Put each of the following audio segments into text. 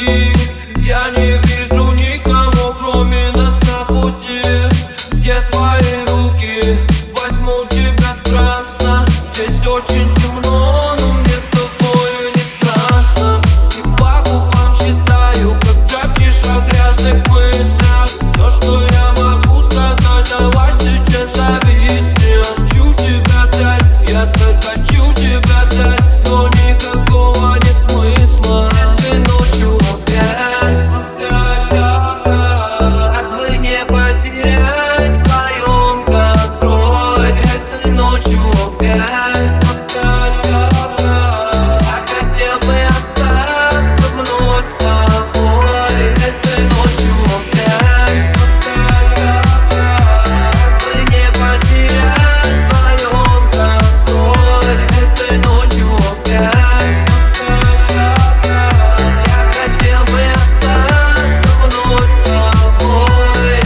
пути. Я не вижу никого, кроме нас на пути. Где твои руки возьмут тебя страстно? Здесь очень темно, но мне с тобою не страшно. И по губам читаю, как шепчешь о грязных мыслях. Все, что я могу сказать, давай сейчас зависни. Хочу тебя взять, я так хочу тебя взять, но никакого нет смысла. Этой ночью опять как бы не потерять в твоем контроле. Этой ночью опять я хотел бы остаться вновь с тобой. Этой ночью опять как бы не потерять в твоем контроле. Этой ночью опять я хотел бы остаться вновь с тобой.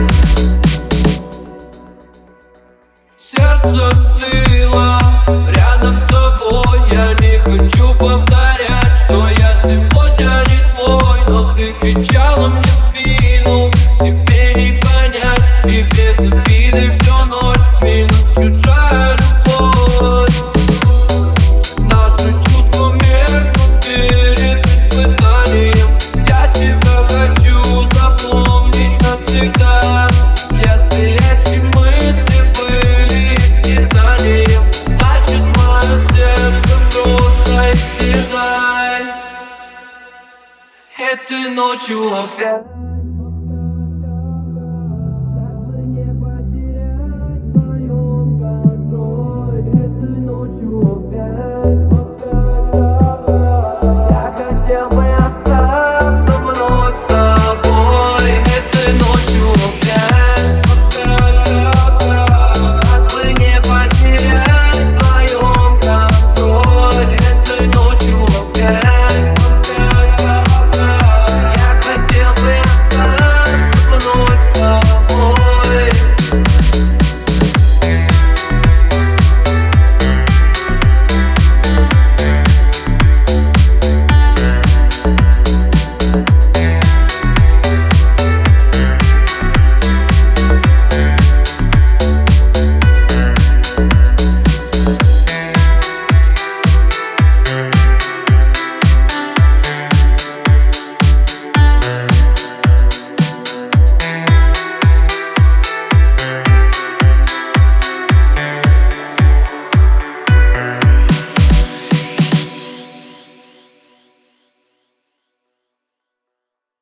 Сердце стыло рядом с тобой. Я не хочу повторять, что я сегодня не твой. Но ты кричала мне в спину, тебе не понять. И без обиды все ноль, минус чужая любовь. Наши чувства меркнут перед испытанием. Я тебя хочу запомнить навсегда. Если эти мысли были истязанием, значит мое сердце просто истязай. Этой ночью опять